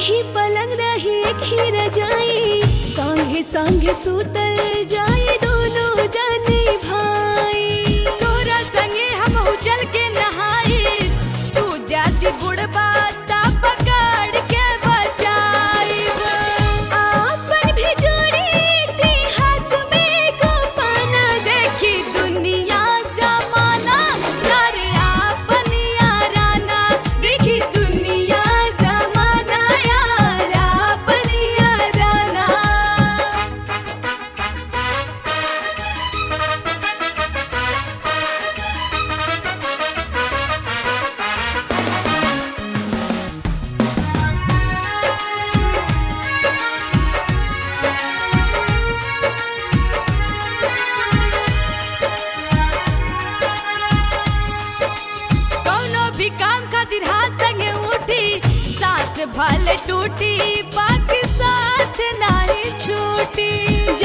ही पलंग रही एक ही रजाई, संगे संगे सुतल जाई दोनों जाने भाई। तोरा संगे हम चल के नहाई, तू जाती बुढ़बा ता पकड़ के बचाईब। आपन भी जोड़ी इतिहास में को पाना, देखी दुनिया जमाना कर आपन याराना, देखी दुनिया जमाना यार आपन याराना। कौनो भी काम खातिर हाथ संगे उठी, सांस भले टूटी बाकी साथ नहीं छूटी।